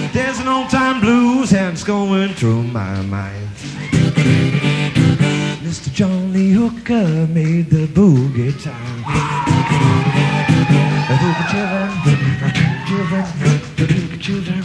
There's an old time blues and it's going through my mind. Mr. John Lee Hooker made the boogie time. The boogie children, the boogie children, the boogie children.